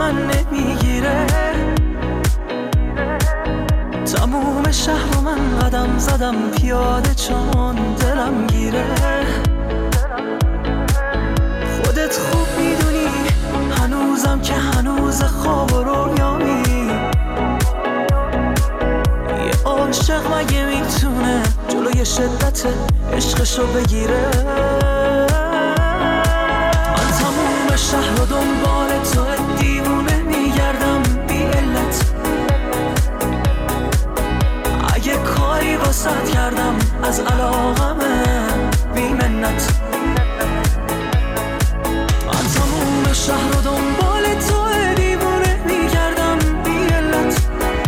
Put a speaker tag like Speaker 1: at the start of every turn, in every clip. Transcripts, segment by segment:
Speaker 1: من نمیگیره. تموم شهر رو من قدم زدم پیاده چون دلم گیره. خودت خوب میدونی هنوزم که هنوز خواب و رویامی. یه عاشق مگه میتونه جلوی شدت عشقشو بگیره؟ من تموم شهر رو دنبال تو دیوونه میگردم بی علت. اگه کاری واسط کردم از علاقمه بی منت. من تموم شهر رو دنبال تو دیوونه میگردم بی علت.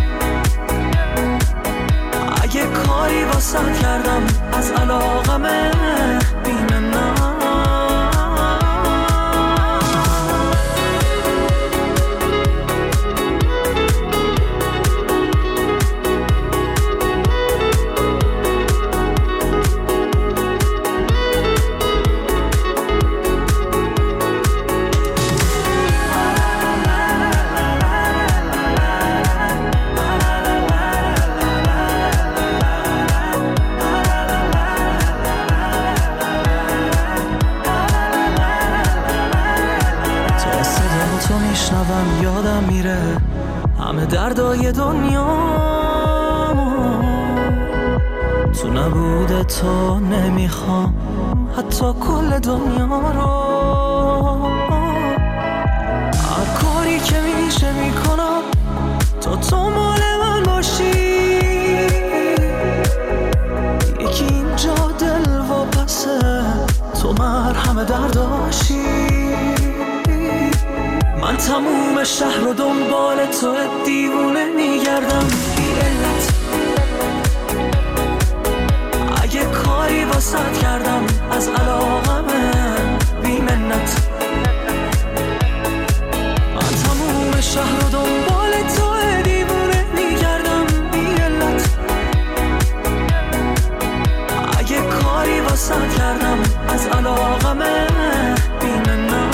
Speaker 1: اگه کاری واسط کردم از علاقمه بی منت. یادم میره همه دردای دنیا تو نبوده تو نمیخوام حتی کل دنیا رو. هر کاری که میشه میکنم تو مال من باشی. یکی اینجا دل و پسه تو مرهم درداشی. من تموم شهر رو دنبال تو دیوونه میگردم بی علت. اگه کاری واسط کردم از علاقمه بی منت. من تموم شهر رو دنبال تو دیوونه میگردم بی علت. اگه کاری واسط کردم از علاقمه بی منت.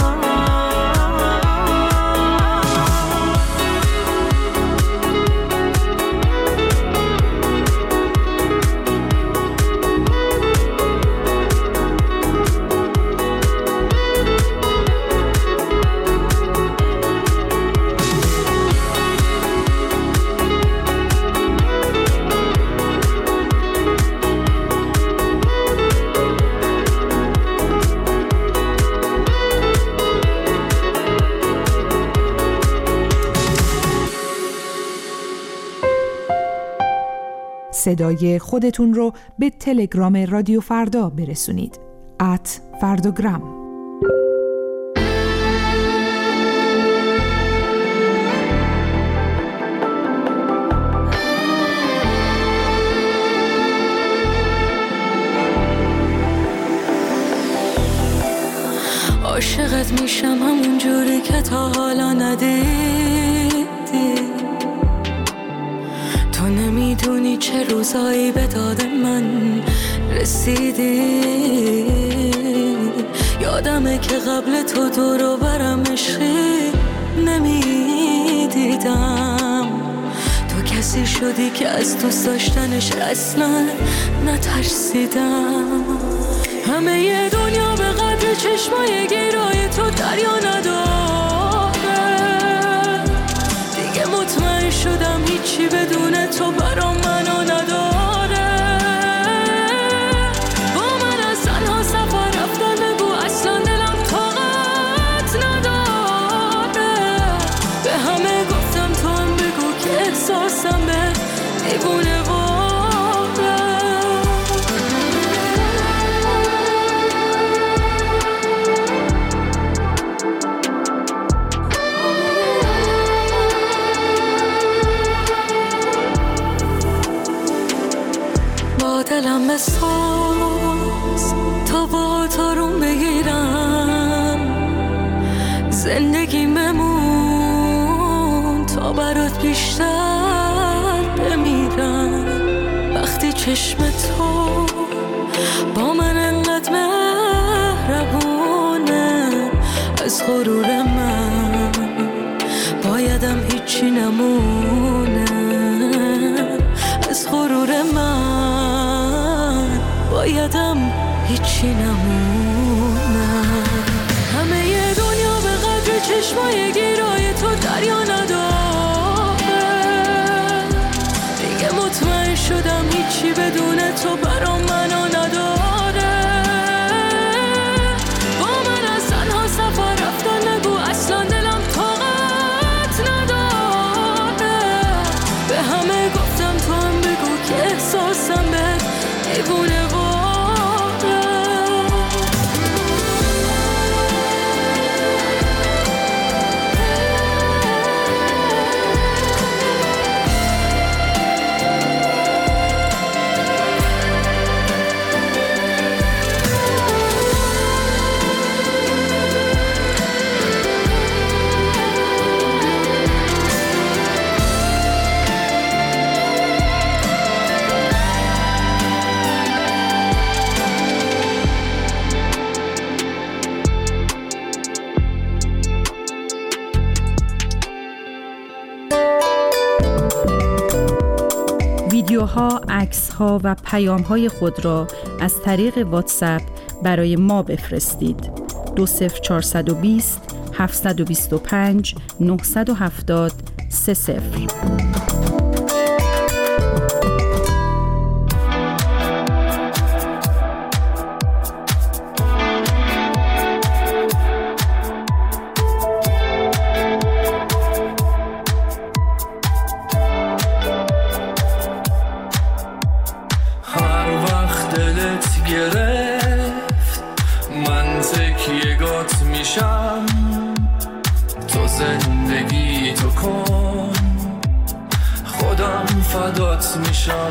Speaker 2: صدای خودتون رو به تلگرام رادیو فردا برسونید. @فرداگرام.
Speaker 3: عاشقت میشم همون جوری که تا حالا ندیدی. تو نمیدونی چه روزایی به داد من رسیدی. یادمه که قبل تو دور و برم عشقی نمیدیدم. تو کسی شدی که از دوست داشتنش اصلا نترسیدم. همه ی دنیا به قدر چشمای گیرای تو دریا نداره. دیگه مطمئن شدم هیچی بدون تو برام منو نداره. با من از تنها سفر رفتن بگو اصلا دلم طاقت نداره. به همه گفتم تو هم بگو که احساسم به دیوونه دلم بساز تا با تارون بگیرم. زندگی ممون تا برات بیشتر بمیرم. وقتی چشم تو با من انقدر مهربونه، از غرور من هیچی نمونه از غرور من، بایدم هیچی نمونه. همه ی دنیا به قدر چشمای گیرای تو دریا نداره، دیگه مطمئن شدم هیچی بدون تو برام منو نداره. با من از تنها سفر رفتن نگو، اصلا دلم طاقت نداره. به همه گفتم تو هم بگو که احساسم به دیوونه واره.
Speaker 4: ویدیوها، عکس‌ها و پیام‌های خود را از طریق واتساپ برای ما بفرستید. 20420 725 970 30.
Speaker 1: گرفت من تکیه‌گات میشم، تو زندگی تو کن خودم فدات میشم.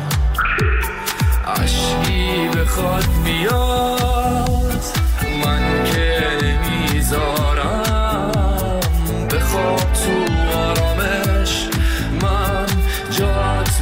Speaker 1: عشقی بخواد بیاد من که نمیذارم، بخواب تو آرامش من جات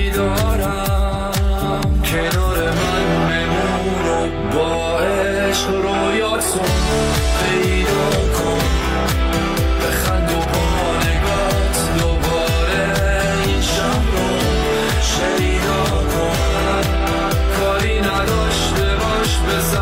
Speaker 1: بیدارم. کنار من بمون و با عشق رویاتو پیدا کن، بخند و با نگات دوباره این شب رو شیدا کن. کاری نداشته باش بزن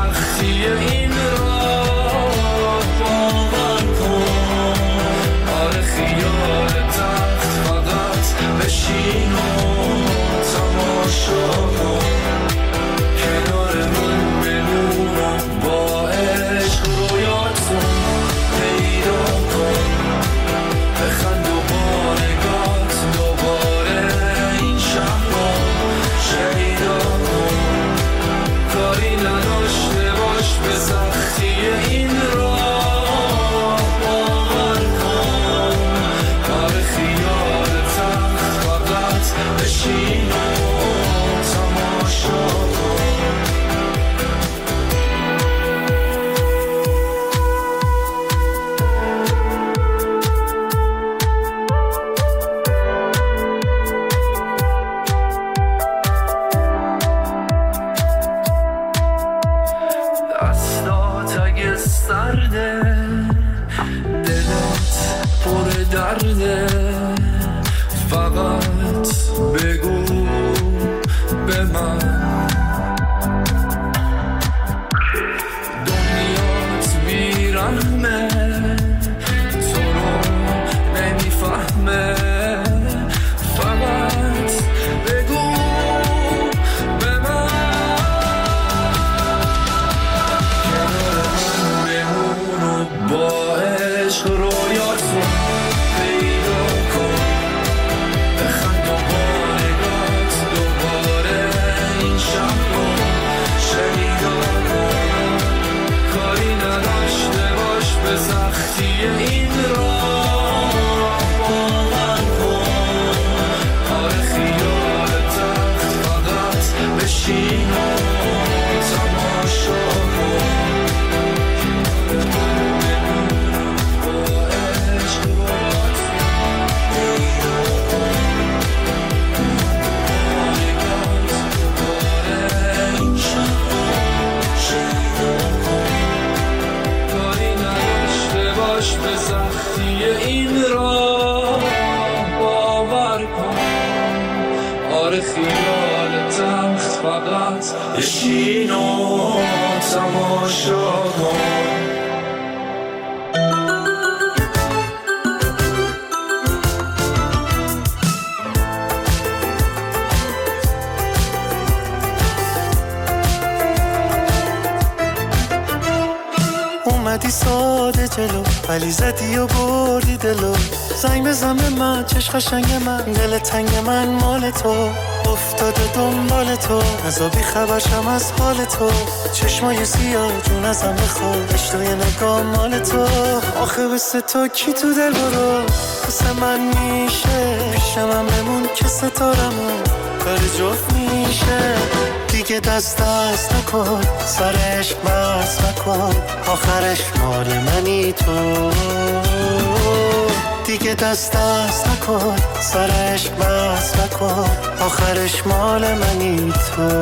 Speaker 1: رویال تخت فقط بشین و تماشا کن.
Speaker 5: اومدی ساده جلو ولی زدی و بردی دلو. زنگ بزن به من چش قشنگ من، دل تنگ من مال تو. افتاده دنبال تو نزا بی خبرشم از حال تو. چشمای سیاه جون ازم بخواد، اشتای نگاه مال تو. آخه بسه تو کی تو دل برو بسه من میشه. پیشم هم بمون که ستارمون داره جفت میشه. دیگه دست نکن سرش بس نکن، آخرش مال منی تو. دیگه دست نکن سرش بس نکن، آخرش مال منی تو.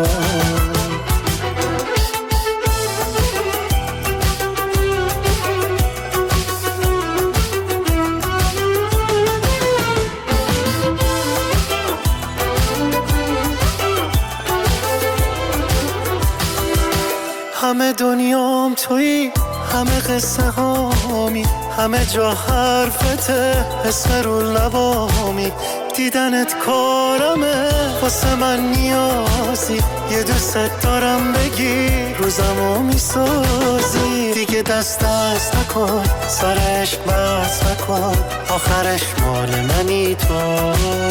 Speaker 5: همه دنیام تویی، همه قصه هامی، همه جا حرفته، اسم رو لبامی. دیدنت کارمه واسه من نیازی، یه دوست دارم بگی روزمو میسازی. دیگه دست نکن سرش بس نکن، آخرش مال منی تو.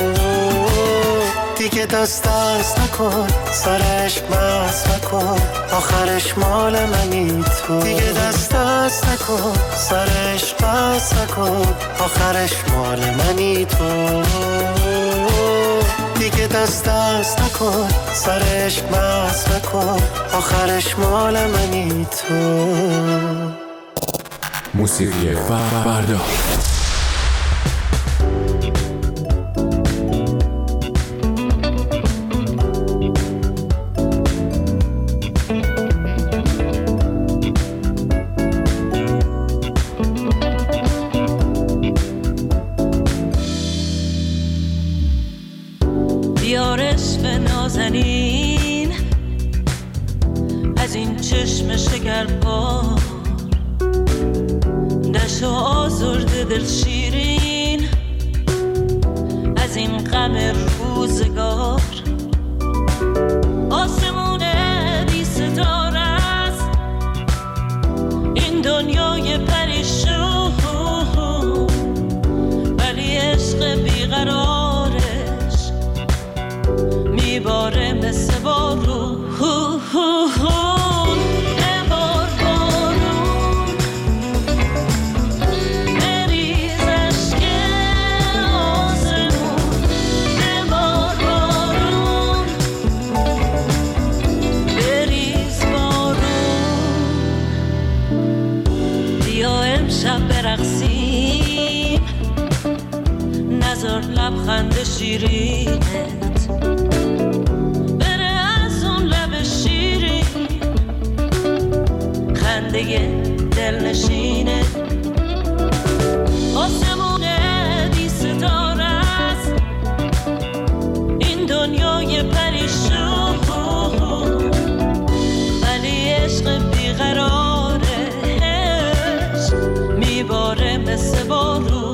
Speaker 5: دیگه دست نکن سرش بس نکن، آخرش مال منی تو. دیگه دست نکن سرش بس نکن، آخرش مال منی تو. دیگه دست نکن سرش بس نکن، آخرش مال منی تو.
Speaker 6: موسیقی فردا.
Speaker 3: نازنین از این چشم شکربار، نشو آزرده دل شیرین از این غم روزگار. آسمون بی ستاره است این دنیای پریشون، ولی عشق بیقرارش میباره مثل بارون. ببار بارون بریز عشق آسمون. ببار بارون بریز بارون. بیا امشب برقصیم، نذار لبخند شیرینت بره از اون لب شیرین، خنده دلنشینه. آسمون بی ستاره است این دنیای پریشون، ولی عشق بیقرارش میباره مثل بارون.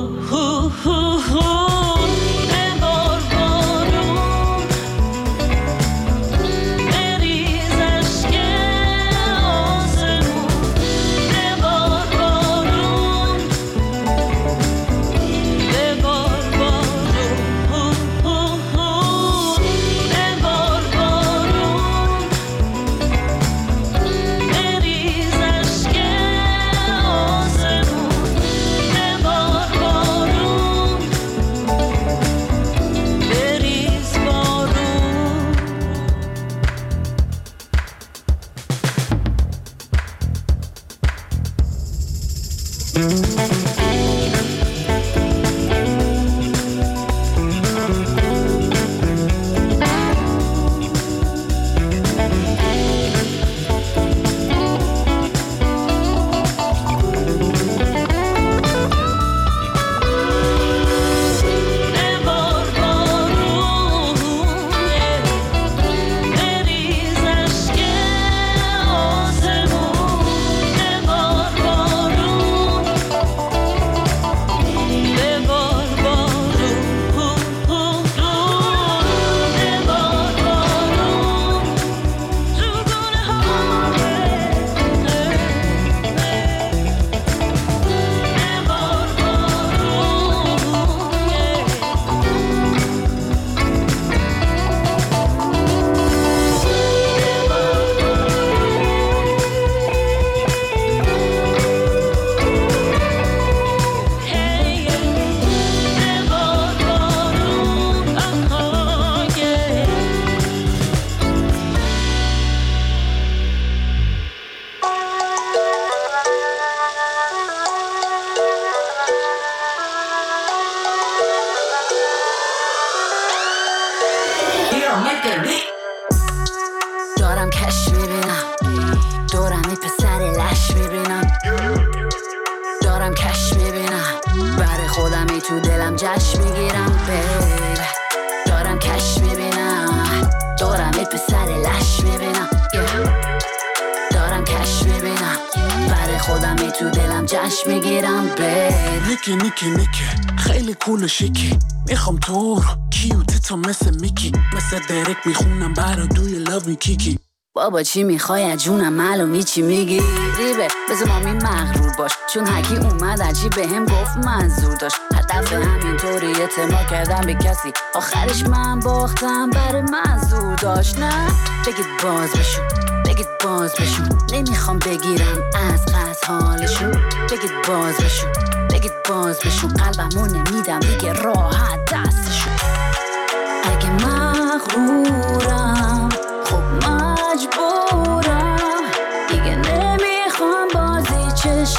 Speaker 7: دارم کش میبینم دورم ای پسر لش میبینم دارم کش میبینم برای خودم ای تو دلم جشن میگیرم بیب دارم کش میبینم دورم ای پسر لش میبینم دارم کش میبینم برای خودم ای تو دلم جشن میگیرم بیب
Speaker 8: نیکی خیلی کول و شیکی میخوام تو رو کیوته تا مثل میکی مثل درک میخونم برا دوی لو می کیکی
Speaker 7: بابا چی میخوای از جونم معلومی چی میگی ریبه بذار مامی مغرور باش چون حکی اومد عجیب به هم گفت منظور داشت هدف همینطوری اعتماد کردم به کسی آخرش من باختم برای منظور داشت نه بگید باز بشون نمیخوام بگیرم از قصد حالشون بگید باز بشون قلبمو نمیدم دیگه راحت دستشون اگه مغرورم خب مجبورم دیگه نمیخوام بازی چش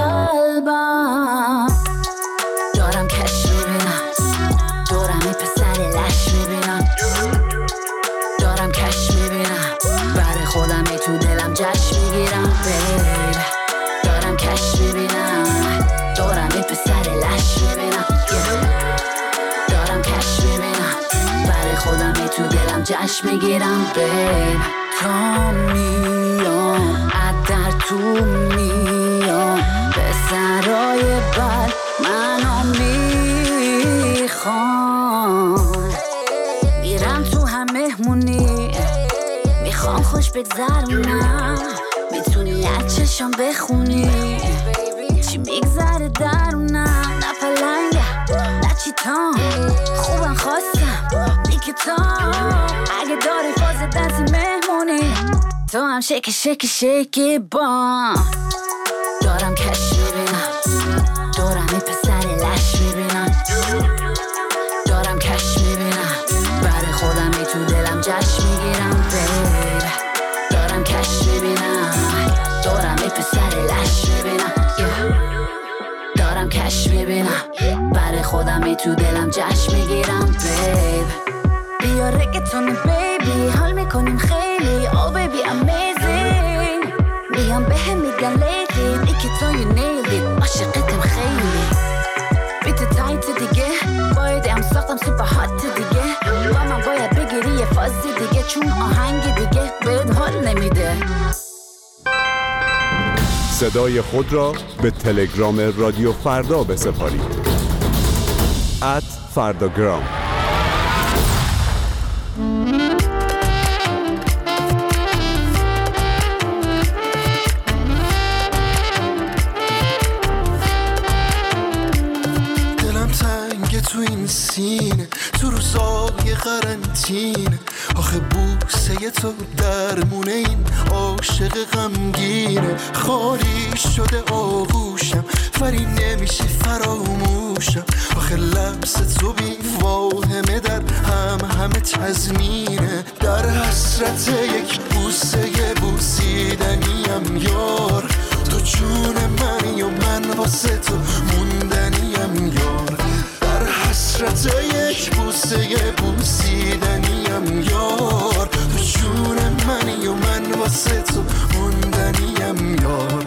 Speaker 7: قلبم دارم کش میبینم دورم ای پسر لش میبینم دارم کش میبینم برای خودم ای تو دلم جشن میگیرم بیب دارم کش میبینم دورم ای پسر لش میبینم دارم کش میبینم برای خودم ای تو دلم جشن میگیرم بیب تا میام در تو میام به سرای بد منو میخوام میرم تو هم مهمونی میخوام خوش بگذرونم میتونی از چشم بخونی چی میگذره درونم نه پلنگم نه چیتام خوبم خواستم نیکتام اگه داری فاز دست مهمونی تو هم شکی با دارم کش میبینم دورم ای پسر لش میبینم دارم کش میبینم برای خودم ای تو دلم جشن میگیرم بیب دارم کش میبینم دورم ای پسر لش میبینم دارم کش میبینم برای خودم ای تو دلم جشن میگیرم بیب بیا رگتون بیبی حال میکنیم خیلی oh baby amazing میام به هم میگن لیدی ایکی تو you nailed it عاشقتم خیلی بیت تایت دیگه باید ام ساختم سوپر هات دیگه با من باید بگیری یه فازی دیگه چون آهنگ دیگه بهت حال نمیده
Speaker 9: صدای خود را به تلگرام رادیو فردا بسپارید @فرداگرام
Speaker 5: تو این سینه تو روزای قرنطینه آخه بوسه تو درمونه این عاشق غمگینه خالی شده آغوشم ولی نمیشه فراموشم آخه لمس تو بی واهمه در همه تزمینه در حسرت یک بوسه بوسیدنیم یار تو جون منی و من واسه تو موندنیم یار حسرت یک بوسه بوسیدنیم یار تو جون منی و من واسه تو موندنیم یار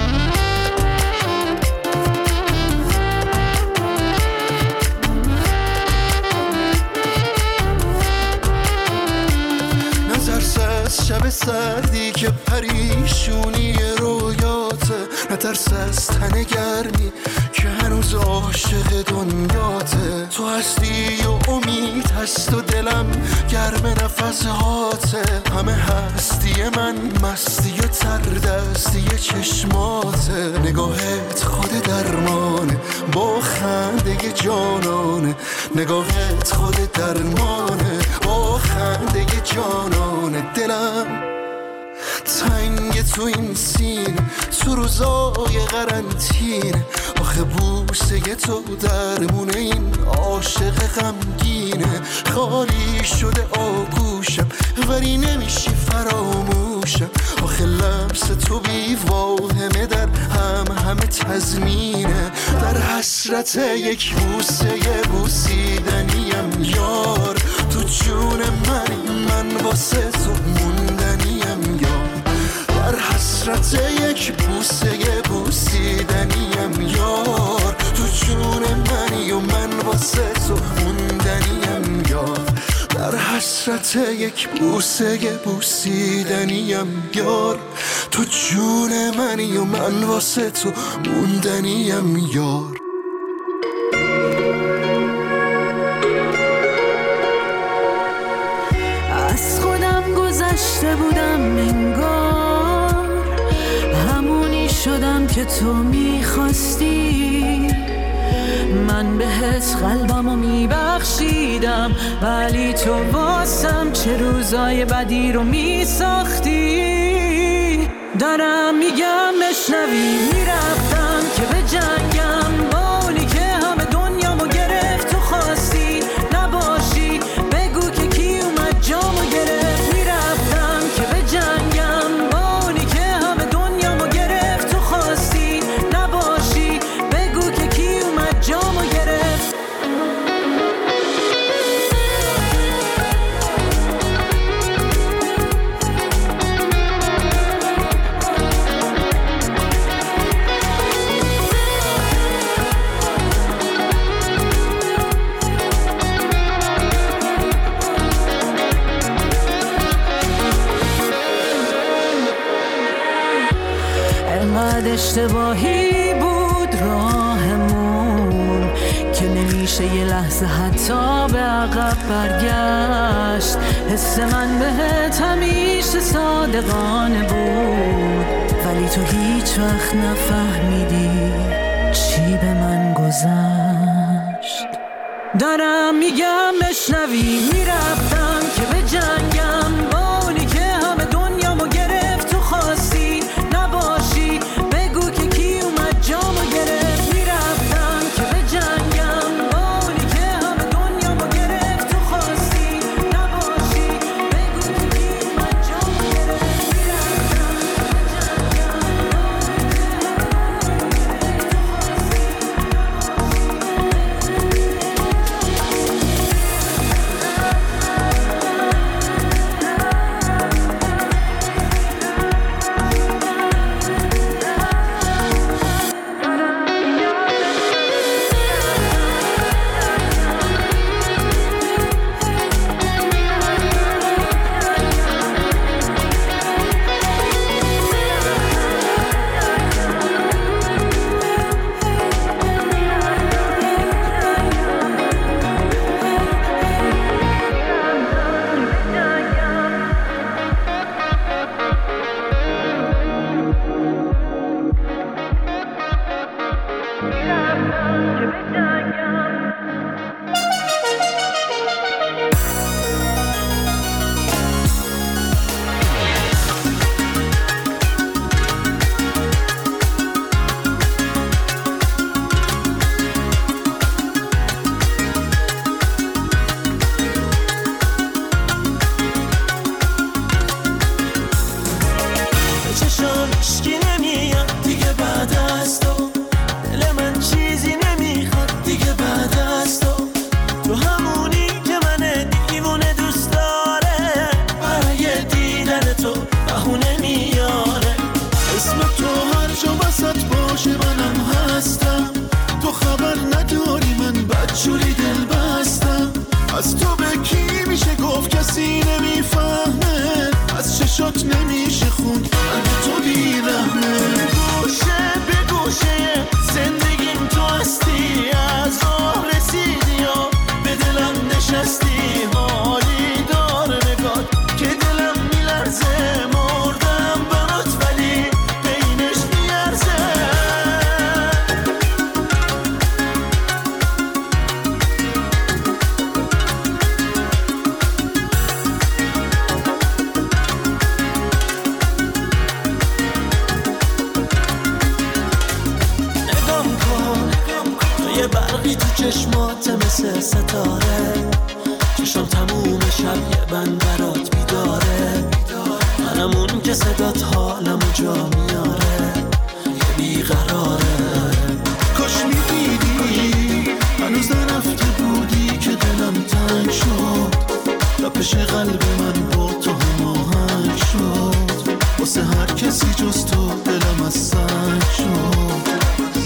Speaker 5: نترس از شب سردی که پریشونی رویاته نترس از تن گرمی که هنوز عاشق دنیاته تو هستی و امید هست و دلم گرم نفسهاته همه هستی من مستی و تردستی چشماته نگاهت خود درمانه با خنده جانانه نگاهت خود درمانه با خنده جانانه دلم تنگ تو این سین تو روزای قرنطینه آخه بوسه تو درمونه این عاشق غمگینه خالی شده آغوشم ولی نمیشه فراموشم آخه لمس تو بی واهمه در همه تزمینه در حسرت یک بوسه بوسیدنیم یار تو جون منی من
Speaker 10: واسه تو موندنیم یار، بر حسرت یک بوسه بوسیدنیم یار، تو جون منی و من واسه تو موندنیم یار، در حسرت یک بوسه بوسیدنیم یار، تو جون منی و من واسه تو موندنیم یار.
Speaker 3: از خودم گذشته بودم انگار، همونی شدم که تو میخواستی، من بهت قلبمو میبخشیدم ولی تو واسم چه روزای بدی رو میساختی. دارم میگم بشنوی، میرفتم که به جنگم با اونی که همه دنیامو گرفت، تو خواستی نباشی بگو که کی اومد جامو گرفت. میرفتم که به جنگم با اونی که همه دنیامو گرفت، تو خواستی نباشی بگو که کی اومد جامو گرفت. انقدر اشتباهی بود راهمون که نمیشه یه لحظه حتی به عقب برگشت. حس من بهت همیشه صادقانه بود ولی تو هیچ وقت نفهمیدی چی به من گذشت. دارم میگم بشنوی، میرفتم که به جنگم با اونی که همه دنیامو گرفت، تو خواستی نباشی بگو که کی اومد جامو گرفت. میرفتم که به جنگم با اونی که همه دنیامو گرفت، تو خواستی نباشی بگو که کی اومد جامو گرفت. میرفتم که به جنگم با اونی که
Speaker 10: از تو به کی میشه گفت کسی نمیفهمه، از چشات نمیشه خوند قلب تو بیرحمه. گوشه به گوشه زندگیم تو هستی، از راه رسیدی و به دلم نشستی. حالی داره نگات که دلم میلرزه، مردم برات ولی بینش میارزه. یه برقی تو چشمات مثل ستاره، چشم تموم شب یه بند برات بیداره. منمون که صدات حالمو جا میاره، یه بیقراره. کاش میدیدی هنوز نرفته بودی که دلم تنگ شد، تا پیش قلب من با تو جز تو دلم از سنگ شد.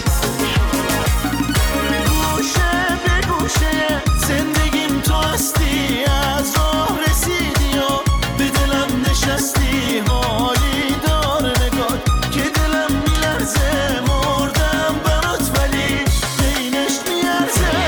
Speaker 10: گوشه به گوشه زندگیم تو هستی، از راه رسیدی و به دلم نشستی. حالی داره نگاه که دلم میلرزه، مردم برات ولی بینش میارزه.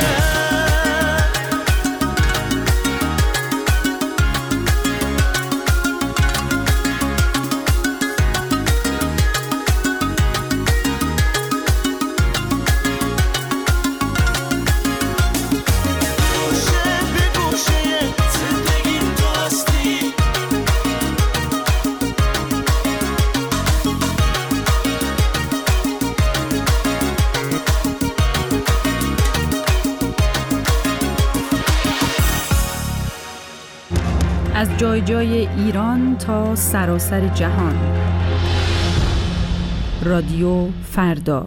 Speaker 4: از جای جای ایران تا سراسر جهان. رادیو فردا.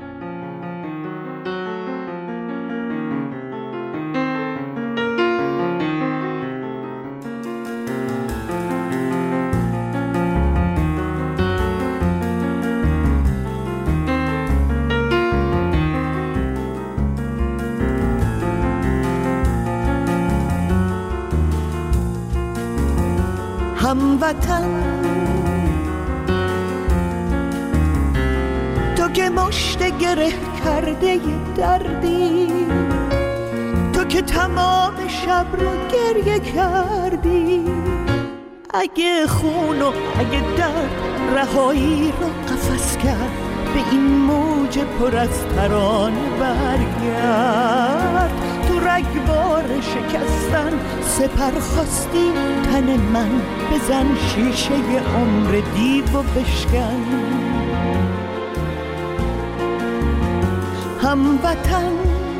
Speaker 11: هموطن تو که مشت گره کرده دردی، تو که تمام شب رو گریه کردی. اگه خون و اگه درد رهایی رو قفس کرد، به این موج پر از ترانه برگرد. تو رگبار شکستن سپر خواستی تن من، بزن شیشه عمر دیو و بشکن. هموطن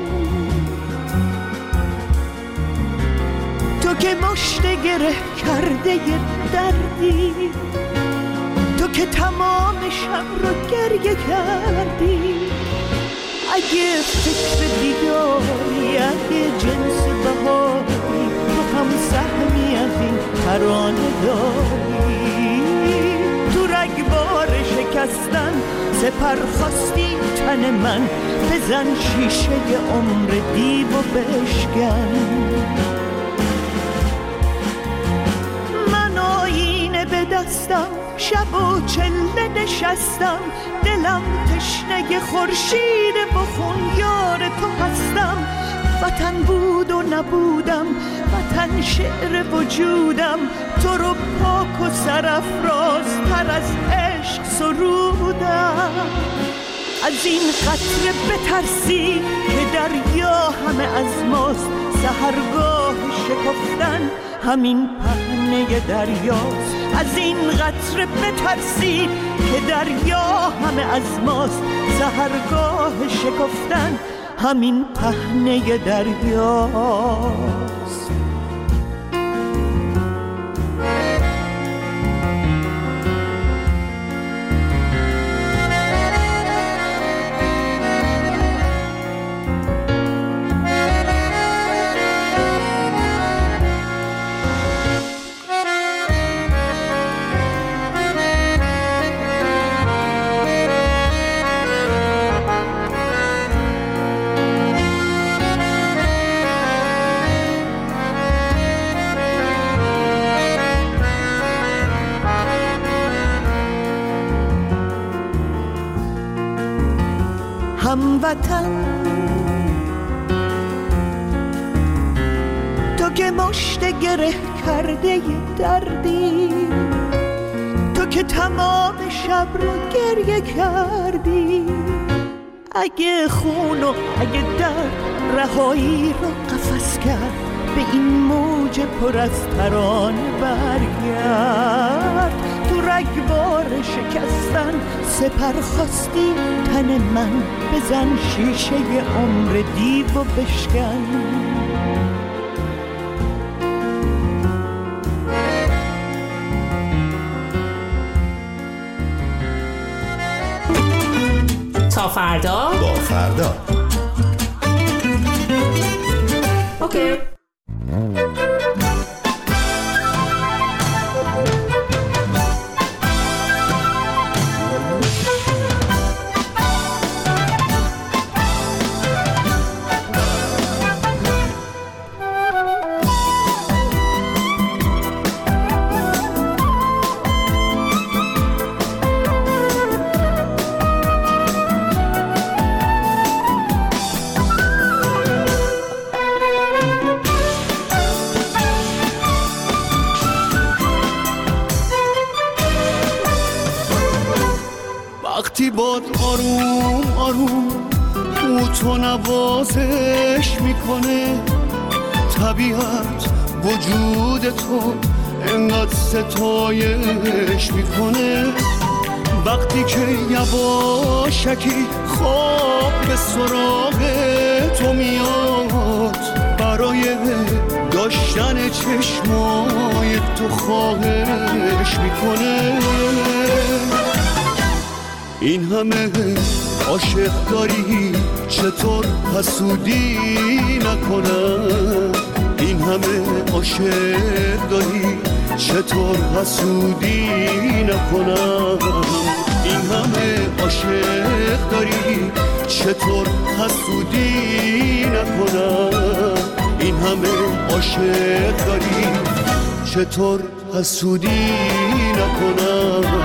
Speaker 11: تو که مشت گره کرده دردی، تو که تمام شب رو گریه کردی. اگه فکر دیداری، اگه جنس بهاری، تو هم سهمی از این ترانه داری. تو رگبار شکستن سپر خواستی تن من، بزن شیشه عمر دیو و بشکن. من آینه به دستم، شب و چله نشستم، دلم تشنه خورشید بخون یار تو هستم. وطن بود و نبودم، وطن شعر وجودم، تو رو پاک و سرافراز تر از عشق سرودم. از این قطره بترسی که دریا همه از ماست، سحرگاه شکفتن همین پهنه دریاست. از این قطره بترسی که دریا همه از ماست، سحرگاه شکفتن همین پهنه دریاست. هموطن تو که مشت گره کرده دردی، تو که تمام شب رو گریه کردی. اگه خون و اگه درد رهایی رو قفس کرد، به این موج پر از ترانه برگرد. تو رگبار شکستن سپر خواستی تن من، بزن شیشه عمر دیو و بشکن.
Speaker 12: تا فردا
Speaker 13: با فردا.
Speaker 12: اوکی.
Speaker 10: وقتی باد آروم آروم او تو نوازش میکنه، طبیعت وجود تو انقدر ستایش میکنه. وقتی که یواشکی خواب به سراغ تو میاد، برای داشتن چشمای تو خواهش میکنه. این همه عاشق داری چطور حسودی نکنم؟ این همه عاشق داری چطور حسودی نکنم؟ این همه عاشق داری چطور حسودی نکنم؟ این همه عاشق داری چطور حسودی نکنم؟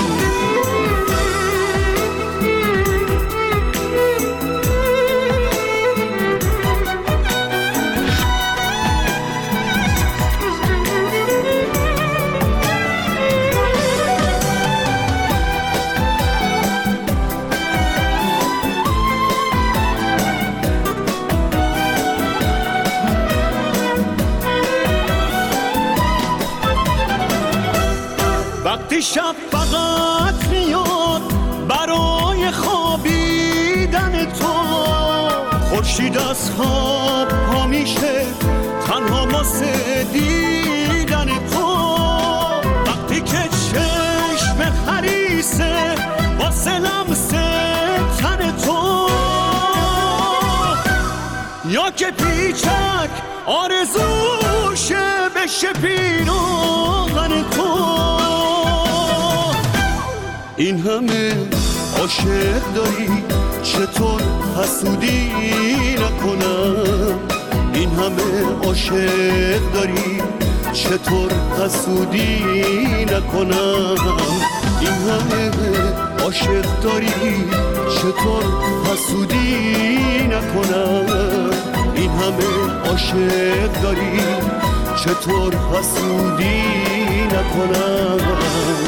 Speaker 10: وقتی شب فقط میاد برای خوابیدن تو، خورشید از خواب پا میشه تنها واسه دیدن تو. وقتی که چشم حریصه واسه لمس تن تو، یا که پیچک آرزوشه بشه پیراهن تو. این همه عاشق داری چطور حسودی نکنم؟ این همه عاشق داری چطور حسودی نکنم؟ این همه عاشق داری چطور حسودی نکنم؟ این همه عاشق داری چطور حسودی نکنم؟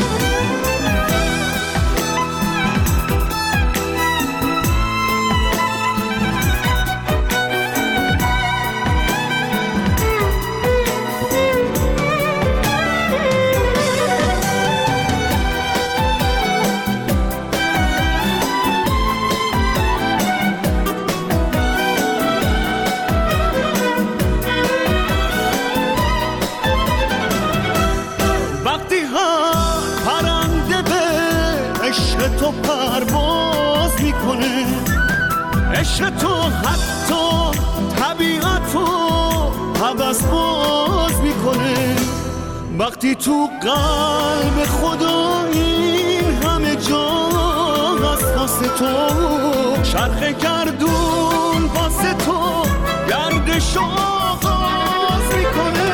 Speaker 10: تو پرواز میکنه، عشق تو حتی طبیعت رو حوض باز میکنه. وقتی تو قلب خدا این همه جا هست واسه تو، چرخ گردون واسه تو گردش آغاز میکنه.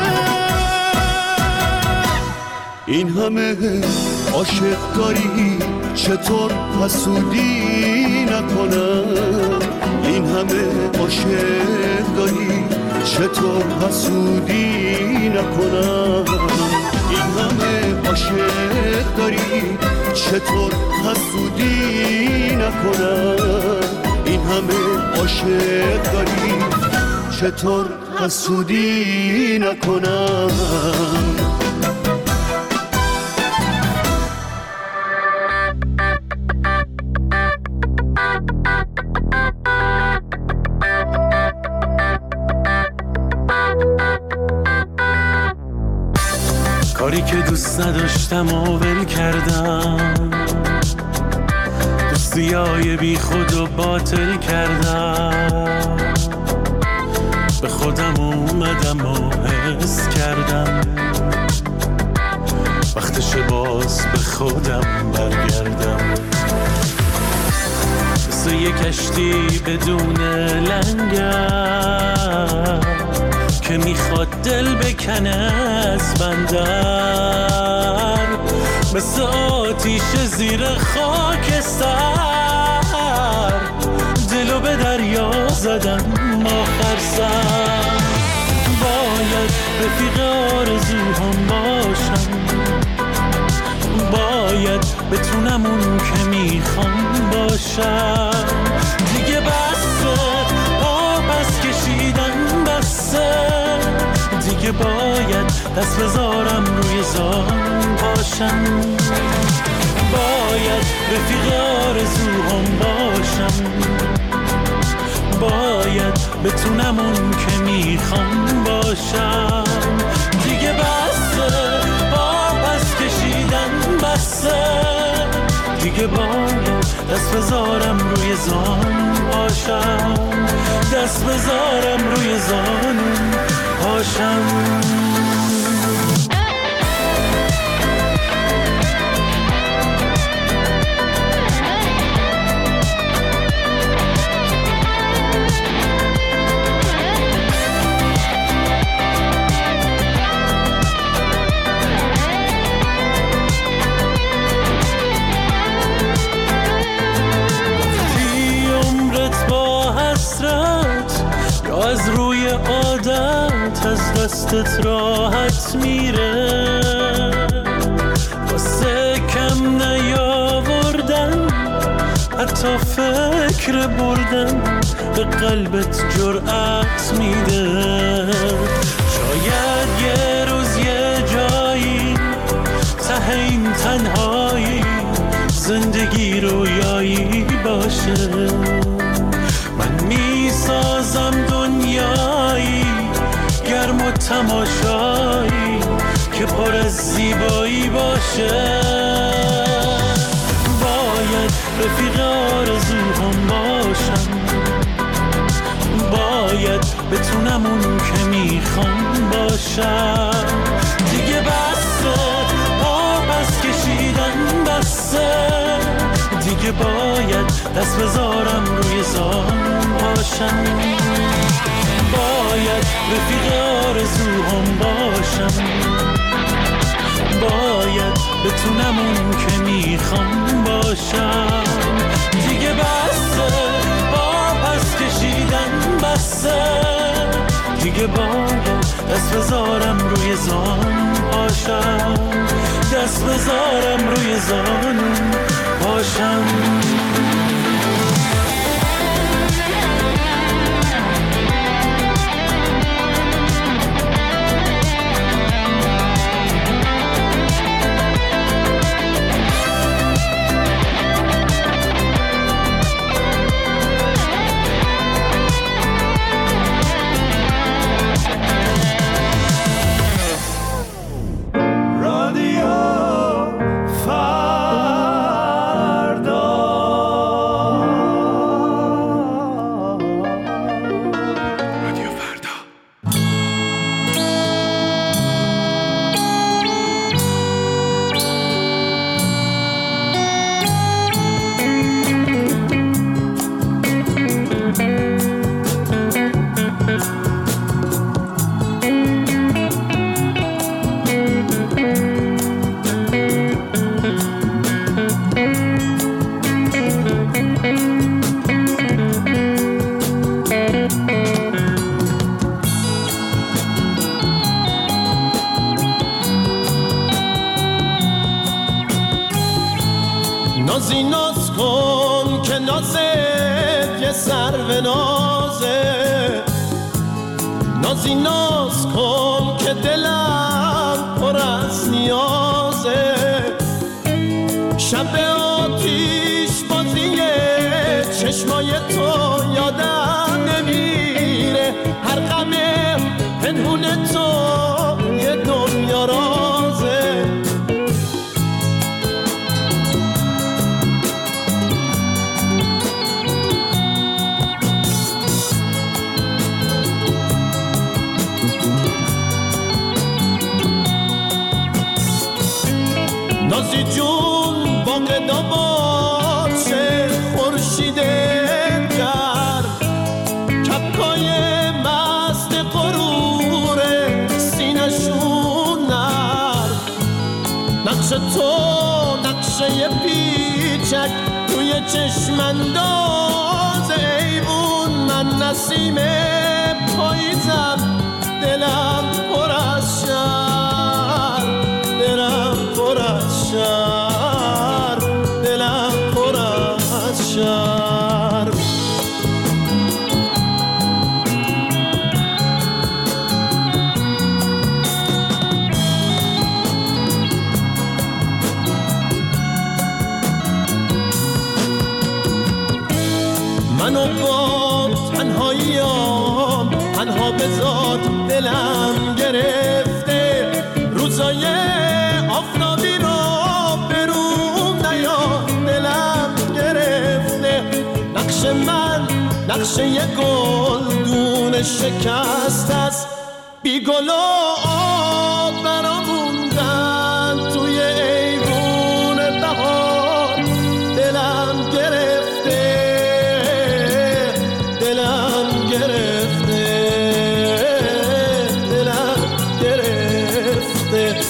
Speaker 10: این همه عاشق داری چطور حسودی نکنم؟ این همه عاشق داری چطور حسودی نکنم؟ این همه عاشق داری چطور حسودی نکنم؟ این همه عاشق داری چطور حسودی نکنم؟
Speaker 13: کاری که دوست نداشتم و ول کردم، دوستیای بی خود و باطل کردم. به خودم اومدم و حس کردم وقتش باز به خودم برگردم. مثل یه کشتی بدون لنگر که میخواد دل بکنه از بندر، مثل آتیش زیر خاکستر دلو به دریا زدم آخر سر. باید رفیق آرزوهام باشم، باید بتونم اون که میخوام باشم. دیگه بسه پس کشیدن بسه، دیگه باید دست بذارم روی زان باشم. باید رفیق آرزوهام باشم، باید بتونم اون که میخوام باشم. دیگه بسه پس کشیدن بسه، دیگه باید دست بذارم روی زان باشم، دست بذارم روی زان باشم. از روی عادت از دستت راحت میره، واسه کم نیاوردن حتی فکر بردن به قلبت جرأت میده. شاید یه روز یه جایی ته این تنهایی زندگی رویایی باشه، من میسازم دنیایی گرم و تماشایی که پر از زیبایی باشه. باید رفیق آرزوهام باشم، باید بتونم اون که میخوام باشم. دیگه بسه پس کشیدن بسه، دیگه باید دست بذارم روی زان باشم. باید رفیق آرزوهام باشم، باید بتونم اون که میخوام باشم. دیگه بسه پس کشیدن بسه، دیگه باید دست بذارم روی زان باشم، دست بذارم روی زان باشم.
Speaker 10: نازی ناز کن که نازت یه سرو نازه، نازی ناز کن که دلم پر از نیازه. شب آتیش بازیه چشمای تو یادم نمیره، هر غم پنهون تو یه دنیا رازه. نازی جون باقدا باشه خورشید گرم، کپکای مست غرور سینشون نرم. نقش تو نقشه پیچک توی چشم انداز ایوون، من نسیم پاییزم دلم پر از شهر، دلم پر از شهر. منو با تنهاییام تنها بذار، دلم گرفته روزای آفتابی رو برون نیار، دلم گرفته نقش من نقش یه گلدون شکست است، بی گل و آب برا موندن توی ایوون بهار، دلم گرفته دلم گرفته دلم گرفته.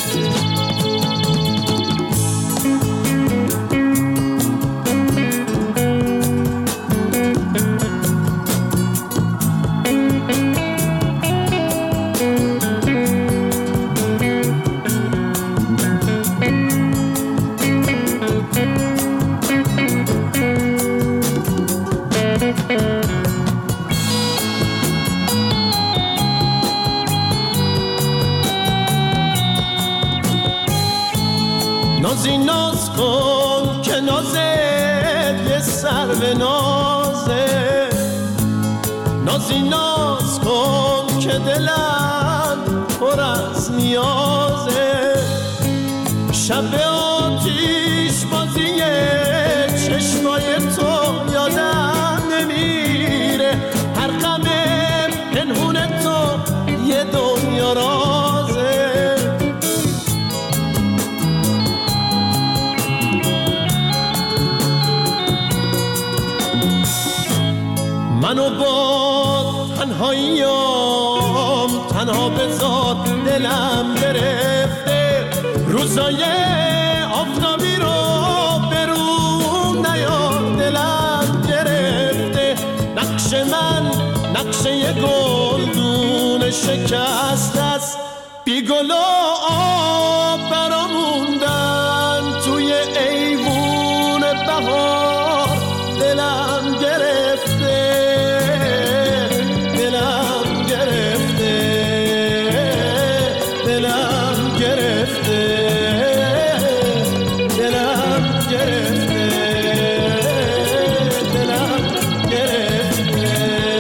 Speaker 10: نازی ناز کن که نازت یه سر به نازه، نازی ناز کن که دلم پر از نیازه، شب آتیش بازی چشمای تو یادم نمیره، هر غم پنهون تو یه دنیا رازه. منو با تنهاییام تنها بذار، دلم گرفته روزای آفتابی رو برون نیار، دلم گرفته نقش من نقش یه گلدون شکست است، بی گل و آب برا موندن توی ایوون بهار، دلم گرفته دلم گرفته دلم گرفته دلم گرفته دلم گرفته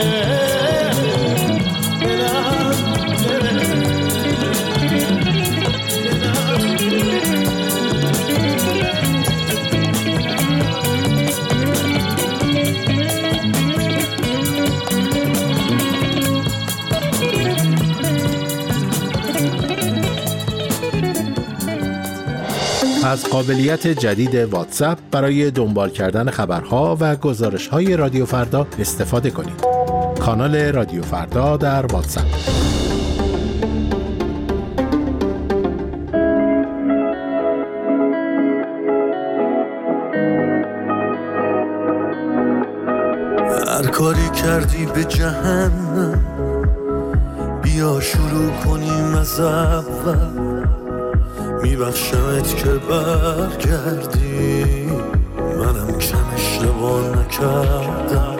Speaker 14: از قابلیت جدید واتساپ برای دنبال کردن خبرها و گزارش‌های رادیو فردا استفاده کنید. کانال رادیو فردا در واتساپ.
Speaker 5: هر کاری کردی به جهنم، بیا شروع کنیم از اول، میبخشمت که برگردی، منم کم اشتباه نکردم.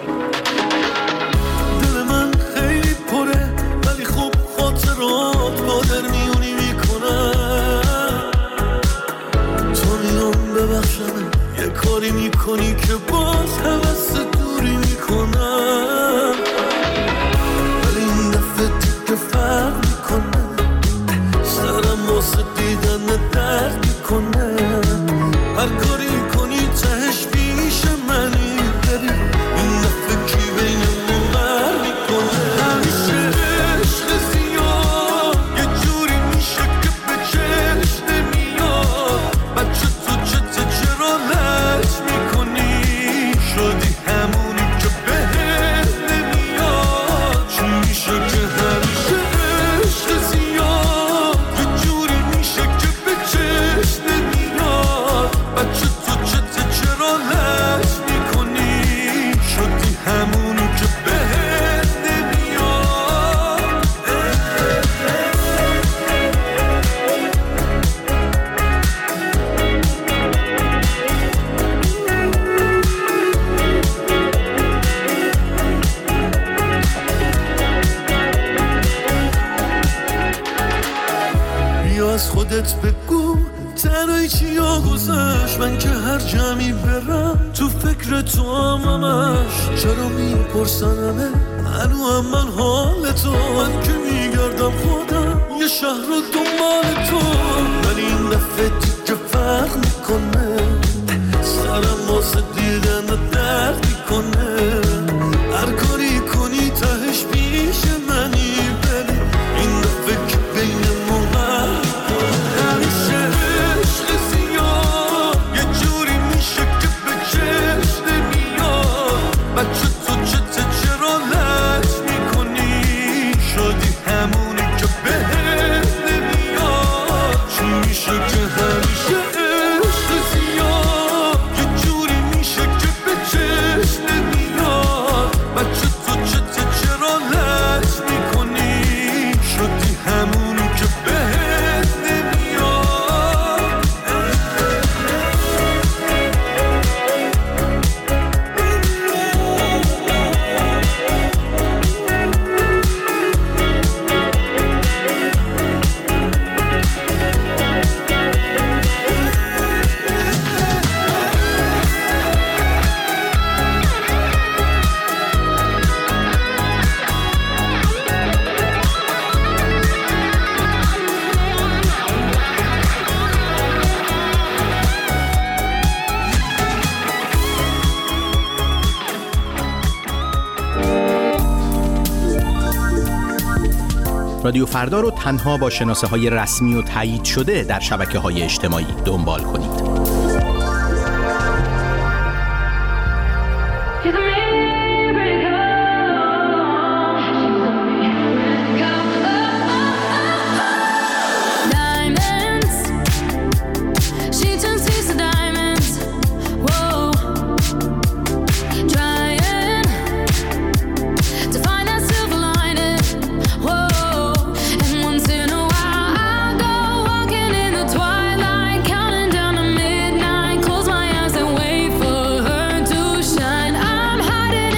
Speaker 5: دل من خیلی پره ولی خوب خاطرات با در میونی میکنم، تو میام ببخشمت یه کاری میکنی که باز حوث دوری میکنم، ولی این دفعه دیگه فرق میکنه، سرم واسه دیدن درد میکنه، هر کاری کنی تهش پیش منی، ببین این دفعه کی بینمون بر میکنه. همیشه عشق زیاد یه جوری میشه که به چشم نمیاد، بچه تو چرا لج میکنی، شدی همونی که بهت نمیاد، چی میشه که همیشه عشق زیاد یه جوری میشه که به چشم نمیاد، بچه تو چرا لج میکنی، شدی همونی که بهت نمیاد. بیا از خودت بگو
Speaker 10: تنهایی چیا گذشت من که هر جمعی برم تو فکر تو همش چرا میپرسنمه هنو هم من حال تو من که میگردم خودم یه شهر رو دنبال تو ولی این دفعه دیگه فرق میکنه سرم واسه دیدن درد میکنه هر کاری کنی تهش پیش منی بلی این دفعه که بین موقع همیشه عشق زیاد یه جوری میشه که به چشم نمیاد بچه تو چرا لش میکنی شدی همونی که بهت نمیاد چی میشه که همیشه عشق زیاد یه جوری میشه که به چشم نمیاد بچه تو چرا لش میکنی شدی همونی که بهت نمیاد
Speaker 15: رادیو فردا رو تنها با شناسه‌های رسمی و تایید شده در شبکه‌های اجتماعی دنبال کنید.
Speaker 3: Counting down to midnight, close my eyes and wait for her to shine. I'm hiding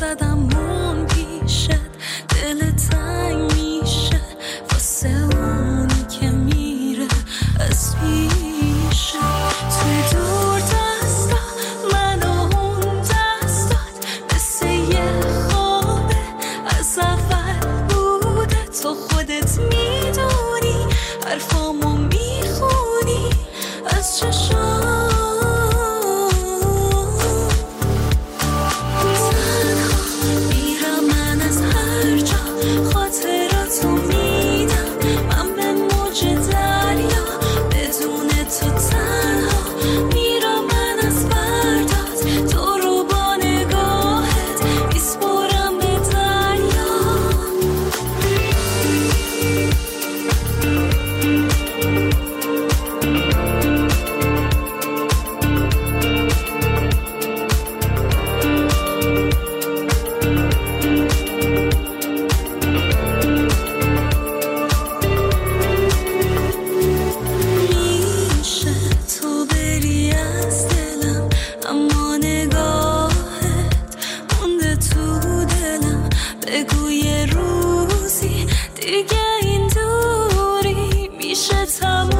Speaker 3: زدم پیشت دل تنگ میشه واسه اونی که میره از پیشه توی دور دستا من و اون دستات مثل یه خوابه از اول بوده تو خودت میدونی حرفامو میخونی از چشام بگو یه روزی دیگه این دوری میشه تمام